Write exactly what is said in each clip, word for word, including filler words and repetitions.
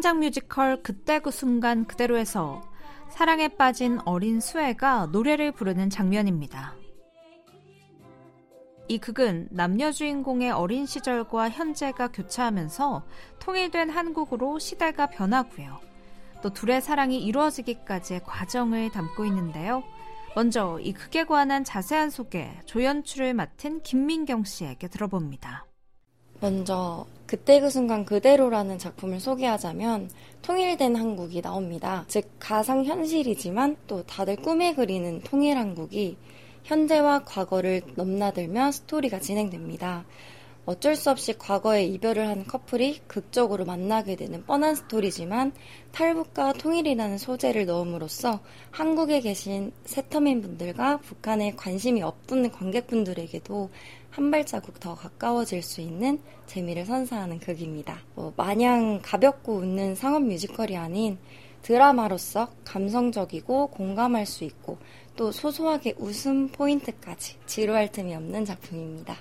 창작 뮤지컬 그때 그 순간 그대로에서 사랑에 빠진 어린 수혜가 노래를 부르는 장면입니다. 이 극은 남녀 주인공의 어린 시절과 현재가 교차하면서 통일된 한국으로 시대가 변하고요. 또 둘의 사랑이 이루어지기까지의 과정을 담고 있는데요. 먼저 이 극에 관한 자세한 소개, 조연출을 맡은 김민경 씨에게 들어봅니다. 먼저 그때 그 순간 그대로라는 작품을 소개하자면 통일된 한국이 나옵니다. 즉 가상현실이지만 또 다들 꿈에 그리는 통일 한국이 현재와 과거를 넘나들며 스토리가 진행됩니다. 어쩔 수 없이 과거에 이별을 한 커플이 극적으로 만나게 되는 뻔한 스토리지만 탈북과 통일이라는 소재를 넣음으로써 한국에 계신 세터민분들과 북한에 관심이 없는 관객분들에게도 한 발자국 더 가까워질 수 있는 재미를 선사하는 극입니다. 뭐 마냥 가볍고 웃는 상업 뮤지컬이 아닌 드라마로서 감성적이고 공감할 수 있고 또 소소하게 웃음 포인트까지 지루할 틈이 없는 작품입니다.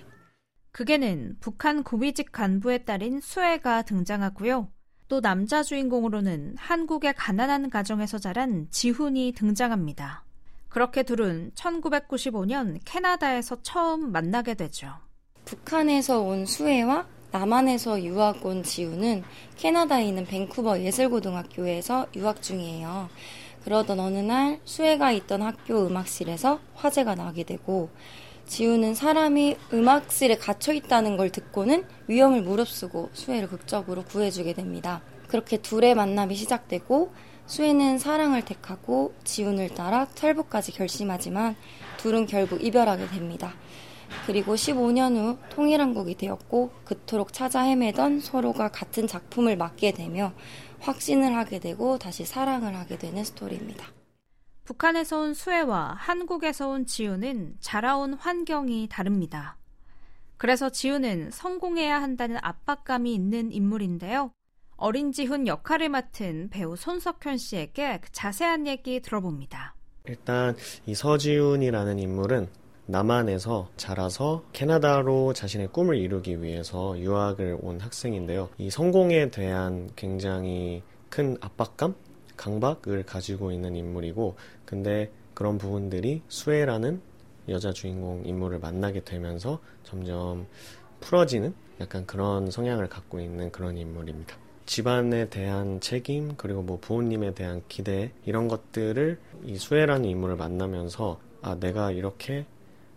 극에는 북한 고위직 간부의 딸인 수혜가 등장하고요. 또 남자 주인공으로는 한국의 가난한 가정에서 자란 지훈이 등장합니다. 그렇게 둘은 천구백구십오 년 캐나다에서 처음 만나게 되죠. 북한에서 온 수혜와 남한에서 유학 온 지훈은 캐나다에 있는 밴쿠버 예술고등학교에서 유학 중이에요. 그러던 어느 날 수혜가 있던 학교 음악실에서 화재가 나게 되고 지훈은 사람이 음악실에 갇혀있다는 걸 듣고는 위험을 무릅쓰고 수혜를 극적으로 구해주게 됩니다. 그렇게 둘의 만남이 시작되고 수혜는 사랑을 택하고 지훈을 따라 탈북까지 결심하지만 둘은 결국 이별하게 됩니다. 그리고 십오 년 후 통일한국이 되었고 그토록 찾아 헤매던 서로가 같은 작품을 맡게 되며 확신을 하게 되고 다시 사랑을 하게 되는 스토리입니다. 북한에서 온 수혜와 한국에서 온 지훈은 자라온 환경이 다릅니다. 그래서 지훈은 성공해야 한다는 압박감이 있는 인물인데요. 어린 지훈 역할을 맡은 배우 손석현 씨에게 자세한 얘기 들어봅니다. 일단 이 서지훈이라는 인물은 남한에서 자라서 캐나다로 자신의 꿈을 이루기 위해서 유학을 온 학생인데요. 이 성공에 대한 굉장히 큰 압박감? 강박을 가지고 있는 인물이고 근데 그런 부분들이 수혜라는 여자 주인공 인물을 만나게 되면서 점점 풀어지는 약간 그런 성향을 갖고 있는 그런 인물입니다. 집안에 대한 책임 그리고 뭐 부모님에 대한 기대 이런 것들을 이 수혜라는 인물을 만나면서 아 내가 이렇게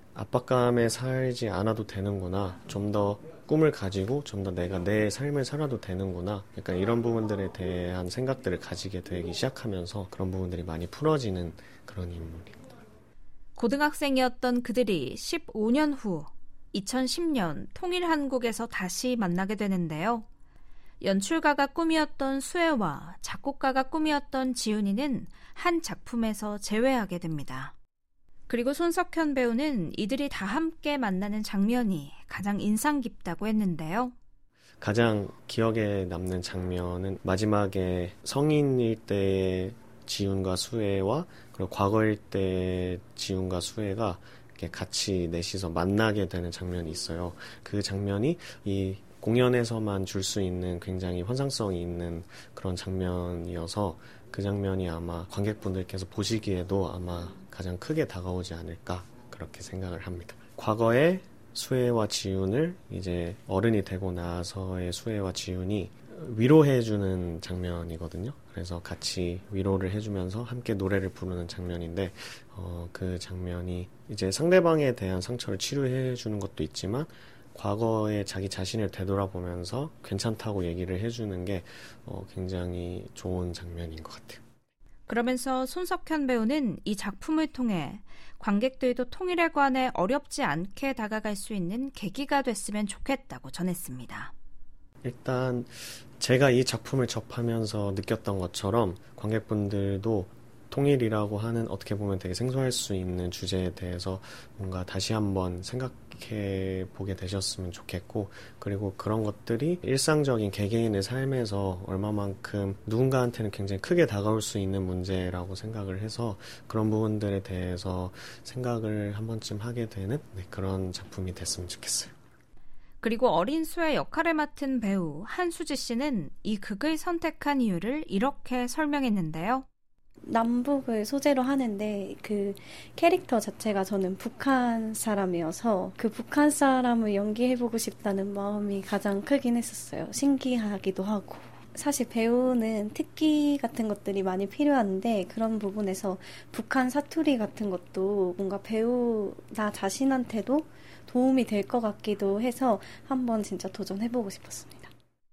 압박감에 살지 않아도 되는구나 좀 더 꿈을 가지고 좀 더 내가 내 삶을 살아도 되는구나 약간 이런 부분들에 대한 생각들을 가지게 되기 시작하면서 그런 부분들이 많이 풀어지는 그런 인물입니다. 고등학생이었던 그들이 십오 년 후 이천십 년 통일한국에서 다시 만나게 되는데요. 연출가가 꿈이었던 수혜와 작곡가가 꿈이었던 지훈이는 한 작품에서 재회하게 됩니다. 그리고 손석현 배우는 이들이 다 함께 만나는 장면이 가장 인상 깊다고 했는데요. 가장 기억에 남는 장면은 마지막에 성인일 때의 지훈과 수혜와 그리고 과거일 때의 지훈과 수혜가 이렇게 같이 넷이서 만나게 되는 장면이 있어요. 그 장면이 이 공연에서만 줄 수 있는 굉장히 환상성이 있는 그런 장면이어서 그 장면이 아마 관객분들께서 보시기에도 아마 가장 크게 다가오지 않을까 그렇게 생각을 합니다. 과거의 수혜와 지훈을 이제 어른이 되고 나서의 수혜와 지훈이 위로해주는 장면이거든요. 그래서 같이 위로를 해주면서 함께 노래를 부르는 장면인데 어, 그 장면이 이제 상대방에 대한 상처를 치료해주는 것도 있지만 과거에 자기 자신을 되돌아보면서 괜찮다고 얘기를 해주는 게 어, 굉장히 좋은 장면인 것 같아요. 그러면서 손석현 배우는 이 작품을 통해 관객들도 통일에 관해 어렵지 않게 다가갈 수 있는 계기가 됐으면 좋겠다고 전했습니다. 일단 제가 이 작품을 접하면서 느꼈던 것처럼 관객분들도 통일이라고 하는 어떻게 보면 되게 생소할 수 있는 주제에 대해서 뭔가 다시 한번 생각해 보게 되셨으면 좋겠고 그리고 그런 것들이 일상적인 개개인의 삶에서 얼마만큼 누군가한테는 굉장히 크게 다가올 수 있는 문제라고 생각을 해서 그런 부분들에 대해서 생각을 한 번쯤 하게 되는 네, 그런 작품이 됐으면 좋겠어요. 그리고 어린 수의 역할을 맡은 배우 한수지 씨는 이 극을 선택한 이유를 이렇게 설명했는데요. 남북을 소재로 하는데 그 캐릭터 자체가 저는 북한 사람이어서 그 북한 사람을 연기해보고 싶다는 마음이 가장 크긴 했었어요. 신기하기도 하고. 사실 배우는 특기 같은 것들이 많이 필요한데 그런 부분에서 북한 사투리 같은 것도 뭔가 배우 나 자신한테도 도움이 될 것 같기도 해서 한번 진짜 도전해보고 싶었습니다.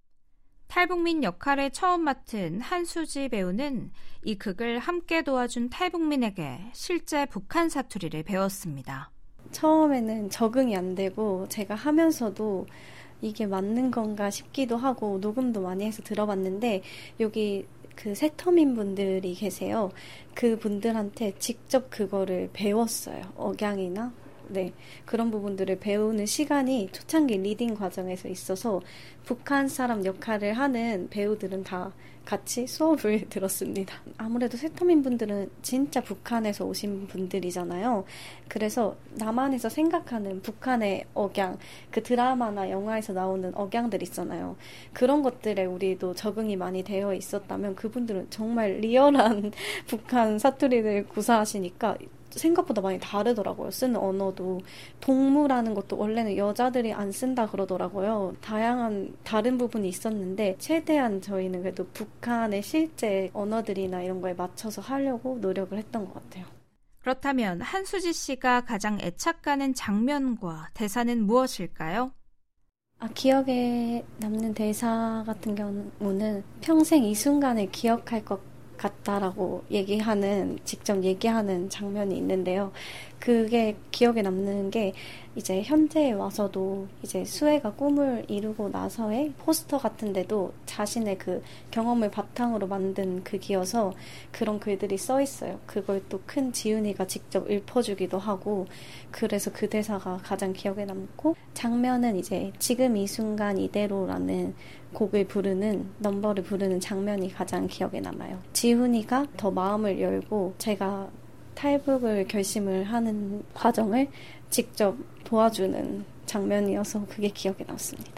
탈북민 역할을 처음 맡은 한수지 배우는 이 극을 함께 도와준 탈북민에게 실제 북한 사투리를 배웠습니다. 처음에는 적응이 안 되고 제가 하면서도 이게 맞는 건가 싶기도 하고 녹음도 많이 해서 들어봤는데 여기 그 세터민 분들이 계세요. 그 분들한테 직접 그거를 배웠어요. 억양이나 네, 그런 부분들을 배우는 시간이 초창기 리딩 과정에서 있어서 북한 사람 역할을 하는 배우들은 다 같이 수업을 들었습니다. 아무래도 세터민 분들은 진짜 북한에서 오신 분들이잖아요. 그래서 남한에서 생각하는 북한의 억양, 그 드라마나 영화에서 나오는 억양들 있잖아요. 그런 것들에 우리도 적응이 많이 되어 있었다면 그분들은 정말 리얼한 북한 사투리를 구사하시니까 생각보다 많이 다르더라고요. 쓰는 언어도. 동무라는 것도 원래는 여자들이 안 쓴다 그러더라고요. 다양한 다른 부분이 있었는데 최대한 저희는 그래도 북한의 실제 언어들이나 이런 거에 맞춰서 하려고 노력을 했던 것 같아요. 그렇다면 한수지 씨가 가장 애착가는 장면과 대사는 무엇일까요? 아, 기억에 남는 대사 같은 경우는 평생 이 순간을 기억할 것 같다라고 얘기하는, 직접 얘기하는 장면이 있는데요. 그게 기억에 남는 게 이제 현재에 와서도 이제 수혜가 꿈을 이루고 나서의 포스터 같은데도 자신의 그 경험을 바탕으로 만든 극이어서 그런 글들이 써 있어요. 그걸 또 큰 지훈이가 직접 읊어주기도 하고 그래서 그 대사가 가장 기억에 남고 장면은 이제 지금 이 순간 이대로라는 곡을 부르는 넘버를 부르는 장면이 가장 기억에 남아요. 지훈이가 더 마음을 열고 제가 탈북을 결심을 하는 과정을 직접 도와주는 장면이어서 그게 기억에 남습니다.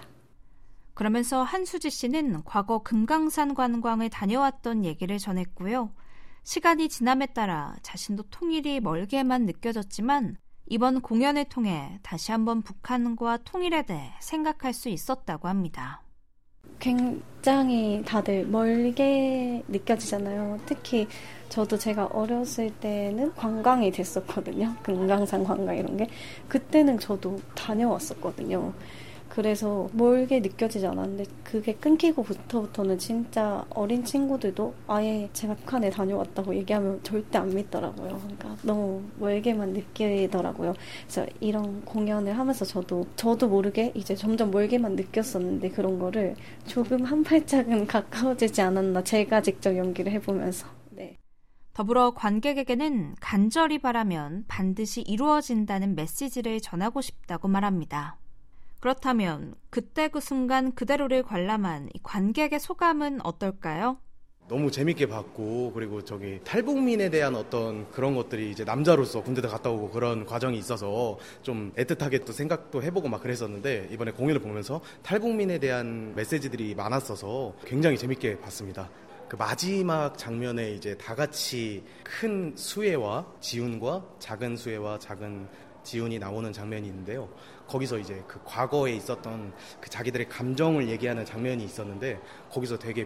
그러면서 한수지 씨는 과거 금강산 관광을 다녀왔던 얘기를 전했고요. 시간이 지남에 따라 자신도 통일이 멀게만 느껴졌지만 이번 공연을 통해 다시 한번 북한과 통일에 대해 생각할 수 있었다고 합니다. 굉장히 다들 멀게 느껴지잖아요. 특히 저도 제가 어렸을 때는 관광이 됐었거든요. 금강산 관광 이런 게. 그때는 저도 다녀왔었거든요. 그래서 멀게 느껴지지 않았는데 그게 끊기고부터부터는 진짜 어린 친구들도 아예 제가 북한에 다녀왔다고 얘기하면 절대 안 믿더라고요. 그러니까 너무 멀게만 느끼더라고요. 그래서 이런 공연을 하면서 저도 저도 모르게 이제 점점 멀게만 느꼈었는데 그런 거를 조금 한 발짝은 가까워지지 않았나 제가 직접 연기를 해보면서. 네. 더불어 관객에게는 간절히 바라면 반드시 이루어진다는 메시지를 전하고 싶다고 말합니다. 그렇다면 그때 그 순간 그대로를 관람한 이 관객의 소감은 어떨까요? 너무 재밌게 봤고 그리고 저기 탈북민에 대한 어떤 그런 것들이 이제 남자로서 군대도 갔다 오고 그런 과정이 있어서 좀 애틋하게 또 생각도 해보고 막 그랬었는데 이번에 공연을 보면서 탈북민에 대한 메시지들이 많았어서 굉장히 재밌게 봤습니다. 그 마지막 장면에 이제 다 같이 큰 수혜와 지훈과 작은 수혜와 작은 지훈이 나오는 장면이 있는데요. 거기서 이제 그 과거에 있었던 그 자기들의 감정을 얘기하는 장면이 있었는데 거기서 되게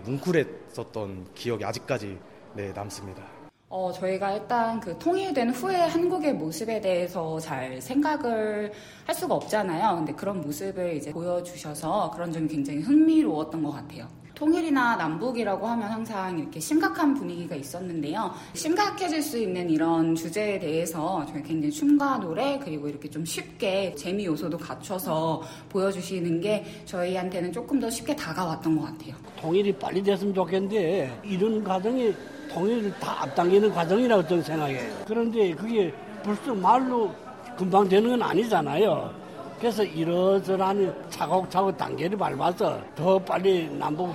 뭉클했었던 기억이 아직까지 네, 남습니다. 어, 저희가 일단 그 통일된 후에 한국의 모습에 대해서 잘 생각을 할 수가 없잖아요. 근데 그런 모습을 이제 보여주셔서 그런 점이 굉장히 흥미로웠던 것 같아요. 통일이나 남북이라고 하면 항상 이렇게 심각한 분위기가 있었는데요. 심각해질 수 있는 이런 주제에 대해서 저희 굉장히 춤과 노래 그리고 이렇게 좀 쉽게 재미 요소도 갖춰서 보여주시는 게 저희한테는 조금 더 쉽게 다가왔던 것 같아요. 통일이 빨리 됐으면 좋겠는데 이런 과정이 통일을 다 앞당기는 과정이라고 저는 생각해요. 그런데 그게 벌써 말로 금방 되는 건 아니잖아요. 그래서 이러저러한 차곡차곡 단계를 밟아서 더 빨리 남북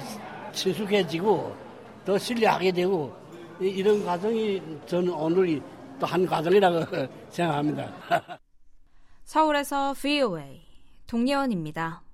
친숙해지고 더 신뢰하게 되고 이런 과정이 저는 오늘이 또 한 과정이라고 생각합니다. 서울에서 브이오에이 동예원입니다.